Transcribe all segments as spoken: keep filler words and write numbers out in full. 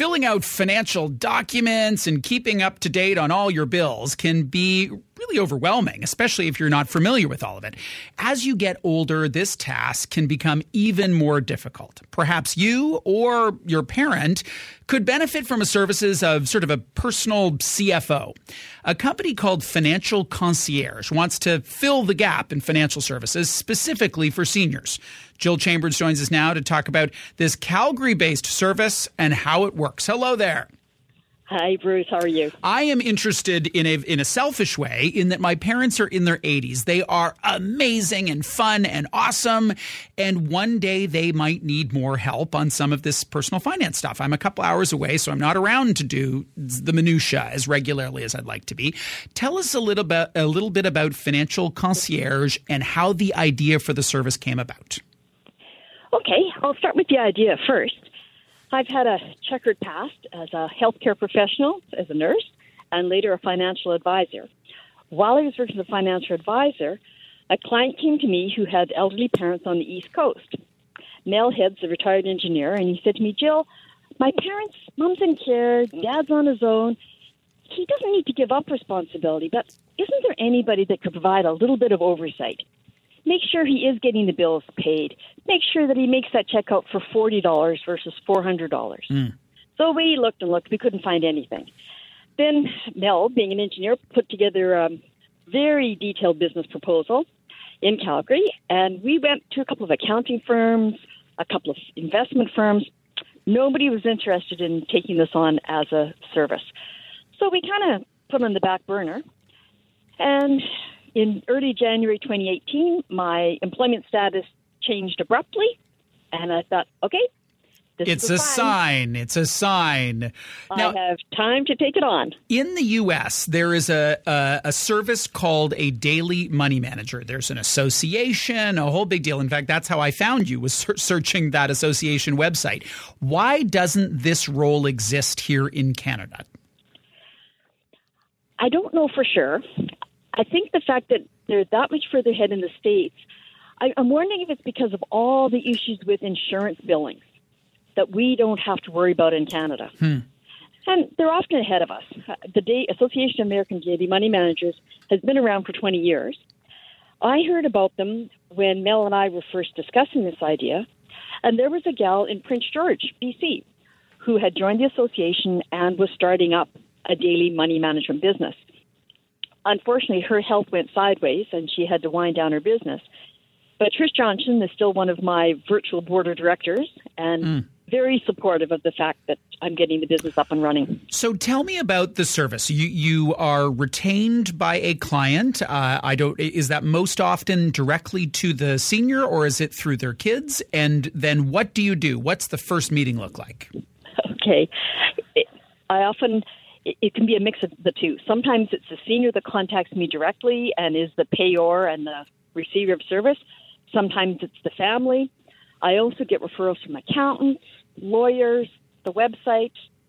Filling out financial documents and keeping up to date on all your bills can be really overwhelming, especially if you're not familiar with all of it. As you get older, this task can become even more difficult. Perhaps you or your parent could benefit from the services of sort of a personal C F O. A company called Financial Concierge wants to fill the gap in financial services specifically for seniors. Jill Chambers joins us now to talk about this Calgary-based service and how it works. Hello there. Hi, Bruce. How are you? I am interested in a in a selfish way in that my parents are in their eighties. They are amazing and fun and awesome. And one day they might need more help on some of this personal finance stuff. I'm a couple hours away, so I'm not around to do the minutia as regularly as I'd like to be. Tell us a little bit, a little bit about Financial Concierge and how the idea for the service came about. Okay, I'll start with the idea first. I've had a checkered past as a healthcare professional, as a nurse, and later a financial advisor. While I was working as a financial advisor, a client came to me who had elderly parents on the East Coast. Mel Head's a retired engineer, and he said to me, Jill, my parents, mom's in care, dad's on his own. He doesn't need to give up responsibility, but isn't there anybody that could provide a little bit of oversight? Make sure he is getting the bills paid. Make sure that he makes that check out for forty dollars versus four hundred dollars. Mm. So we looked and looked. We couldn't find anything. Then Mel, being an engineer, put together a very detailed business proposal in Calgary. And we went to a couple of accounting firms, a couple of investment firms. Nobody was interested in taking this on as a service. So we kind of put it on the back burner. And in early January twenty eighteen, my employment status changed abruptly, and I thought, okay, this it's is a, a sign. sign. It's a sign. I Now, have time to take it on. In the U S, there is a, a a service called a daily money manager. There's an association, a whole big deal. In fact, that's how I found you, was searching that association website. Why doesn't this role exist here in Canada? I don't know for sure. I think the fact that they're that much further ahead in the States, I, I'm wondering if it's because of all the issues with insurance billing that we don't have to worry about in Canada. Hmm. And they're often ahead of us. The Day Association of American Daily Money Managers has been around for twenty years. I heard about them when Mel and I were first discussing this idea, and there was a gal in Prince George, B C, who had joined the association and was starting up a daily money management business. Unfortunately, her health went sideways, and she had to wind down her business. But Trish Johnson is still one of my virtual board of directors and mm. very supportive of the fact that I'm getting the business up and running. So tell me about the service. You you are retained by a client. Uh, I don't. Is that most often directly to the senior, or is it through their kids? And then what do you do? What's the first meeting look like? Okay, it, I often. It can be a mix of the two. Sometimes it's the senior that contacts me directly and is the payor and the receiver of service. Sometimes it's the family. I also get referrals from accountants, lawyers, the website,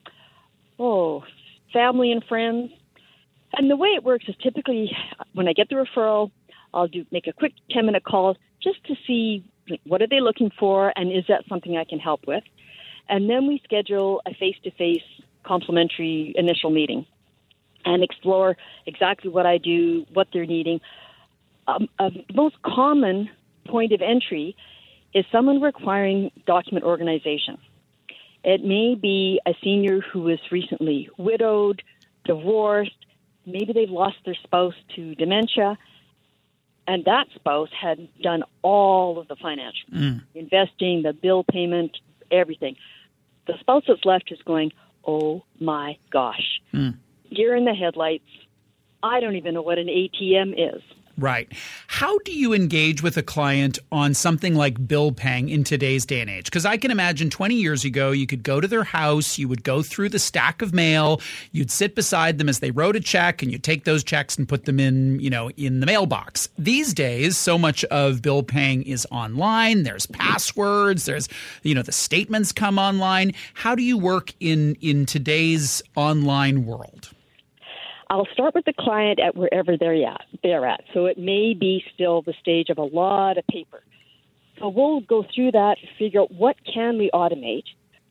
oh, family and friends. And the way it works is typically when I get the referral, I'll do make a quick ten-minute call just to see what are they looking for and is that something I can help with. And then we schedule a face-to-face complimentary initial meeting and explore exactly what I do, what they're needing. Um, uh, the most common point of entry is someone requiring document organization. It may be a senior who is recently widowed, divorced, maybe they've lost their spouse to dementia, and that spouse had done all of the financial, mm. investing, the bill payment, everything. The spouse that's left is going, oh my gosh. Mm. Deer in the headlights. I don't even know what an A T M is. Right. How do you engage with a client on something like bill paying in today's day and age? Because I can imagine twenty years ago, you could go to their house, you would go through the stack of mail, you'd sit beside them as they wrote a check, and you'd take those checks and put them in, you know, in the mailbox. These days, so much of bill paying is online. There's passwords. There's, you know, the statements come online. How do you work in, in today's online world? I'll start with the client at wherever they're at. They're at. So it may be still the stage of a lot of paper. So we'll go through that, figure out what can we automate,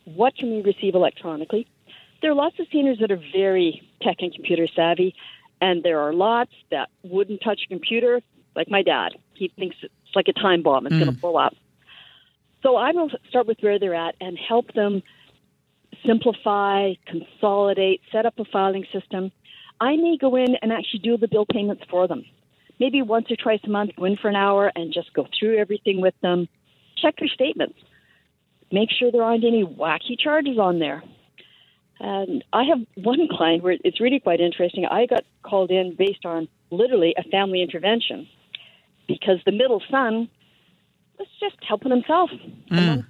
what can we receive electronically? There are lots of seniors that are very tech and computer savvy, and there are lots that wouldn't touch a computer, like my dad. He thinks it's like a time bomb. It's mm. going to blow up. So I will start with where they're at and help them simplify, consolidate, set up a filing system. I may go in and actually do the bill payments for them. Maybe once or twice a month, go in for an hour and just go through everything with them. Check their statements. Make sure there aren't any wacky charges on there. And I have one client where it's really quite interesting. I got called in based on literally a family intervention because the middle son was just helping himself. Mm.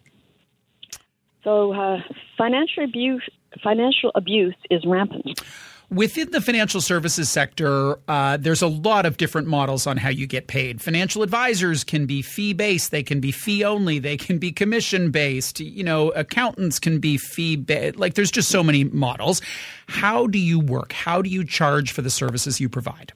So uh, financial abuse, financial abuse is rampant. Within the financial services sector, uh, there's a lot of different models on how you get paid. Financial advisors can be fee-based. They can be fee-only. They can be commission-based. You know, accountants can be fee-based. Like, there's just so many models. How do you work? How do you charge for the services you provide?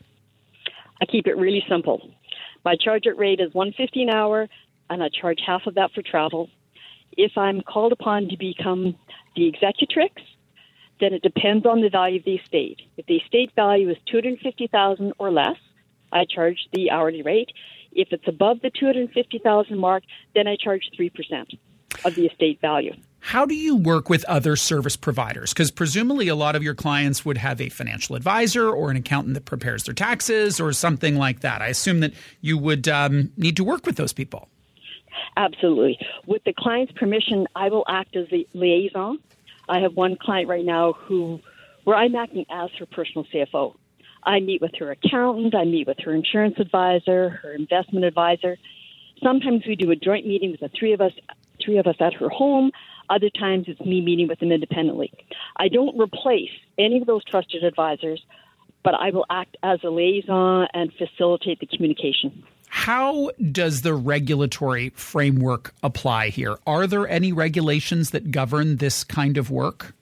I keep it really simple. My charge rate is one hundred fifty dollars an hour, and I charge half of that for travel. If I'm called upon to become the executrix, then it depends on the value of the estate. If the estate value is two hundred fifty thousand dollars or less, I charge the hourly rate. If it's above the two hundred fifty thousand dollars mark, then I charge three percent of the estate value. How do you work with other service providers? Because presumably a lot of your clients would have a financial advisor or an accountant that prepares their taxes or something like that. I assume that you would um, need to work with those people. Absolutely. With the client's permission, I will act as the liaison. I have one client right now who, where I'm acting as her personal C F O. I meet with her accountant, I meet with her insurance advisor, her investment advisor. Sometimes we do a joint meeting with the three of us, three of us at her home. Other times it's me meeting with them independently. I don't replace any of those trusted advisors, but I will act as a liaison and facilitate the communication. How does the regulatory framework apply here? Are there any regulations that govern this kind of work?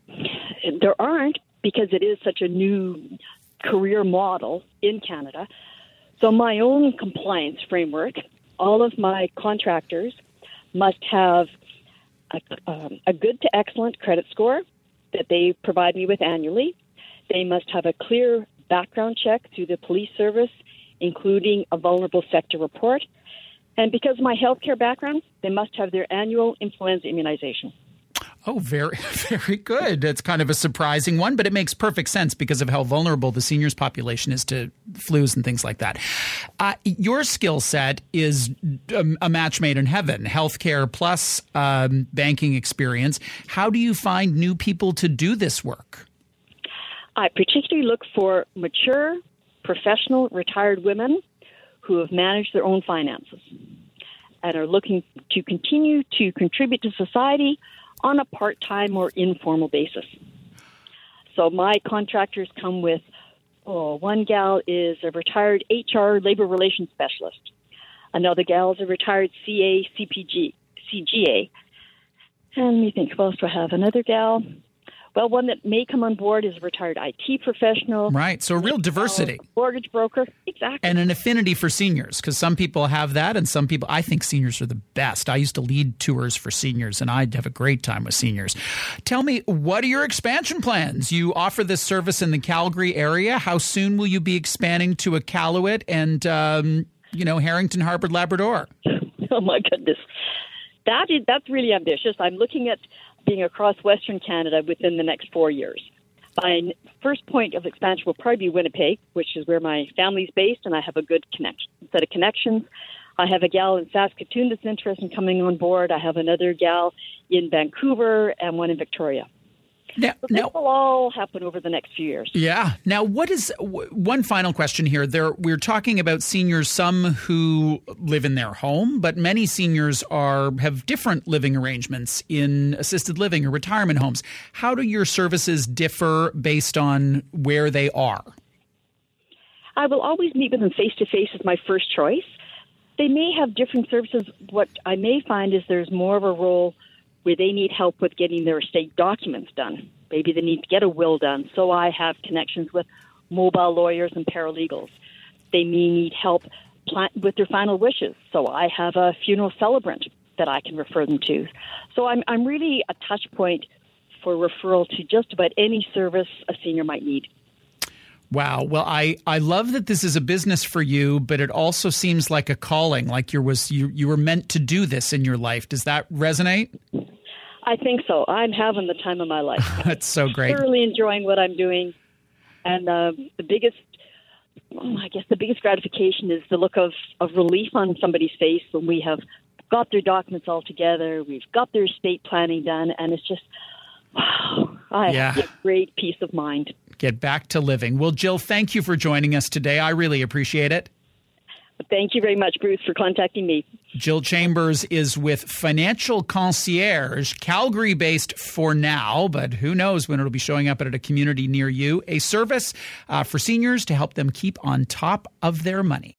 There aren't, because it is such a new career model in Canada. So my own compliance framework, all of my contractors must have a, um, a good to excellent credit score that they provide me with annually. They must have a clear background check through the police service, including a vulnerable sector report. And because of my healthcare background, they must have their annual influenza immunization. Oh, very, very good. It's kind of a surprising one, but it makes perfect sense because of how vulnerable the seniors population is to flus and things like that. Uh, your skill set is a match made in heaven, healthcare plus um, banking experience. How do you find new people to do this work? I particularly look for mature, professional, retired women who have managed their own finances and are looking to continue to contribute to society on a part-time or informal basis. So my contractors come with, oh, one gal is a retired H R labor relations specialist. Another gal is a retired C A, C P G, C G A. And let me think, what else do I have? Another gal. Well, one that may come on board is a retired I T professional. Right, so a real diversity. Mortgage broker, exactly. And an affinity for seniors, because some people have that and some people, I think seniors are the best. I used to lead tours for seniors, and I'd have a great time with seniors. Tell me, what are your expansion plans? You offer this service in the Calgary area. How soon will you be expanding to Iqaluit and, um, you know, Harrington Harbour, Labrador? Oh, my goodness. That is, that's really ambitious. I'm looking at being across Western Canada within the next four years. My first point of expansion will probably be Winnipeg, which is where my family's based, and I have a good connection, set of connections. I have a gal in Saskatoon that's interested in coming on board. I have another gal in Vancouver and one in Victoria. Now, so this now, will all happen over the next few years. Yeah. Now, what is w- one final question here? There, we're talking about seniors, some who live in their home, but many seniors are have different living arrangements in assisted living or retirement homes. How do your services differ based on where they are? I will always meet with them face-to-face as my first choice. They may have different services. What I may find is there's more of a role where they need help with getting their estate documents done. Maybe they need to get a will done. So I have connections with mobile lawyers and paralegals. They may need help plan- with their final wishes. So I have a funeral celebrant that I can refer them to. So I'm I'm really a touch point for referral to just about any service a senior might need. Wow. Well, I, I love that this is a business for you, but it also seems like a calling, like you was you, you were meant to do this in your life. Does that resonate? I think so. I'm having the time of my life. That's so great. Thoroughly enjoying what I'm doing. And uh, the biggest, oh, I guess the biggest gratification is the look of, of relief on somebody's face when we have got their documents all together, we've got their estate planning done, and it's just, wow, I yeah. have a great peace of mind. Get back to living. Well, Jill, thank you for joining us today. I really appreciate it. Thank you very much, Bruce, for contacting me. Jill Chambers is with Financial Concierge, Calgary-based for now, but who knows when it'll be showing up at a community near you. A service uh, for seniors to help them keep on top of their money.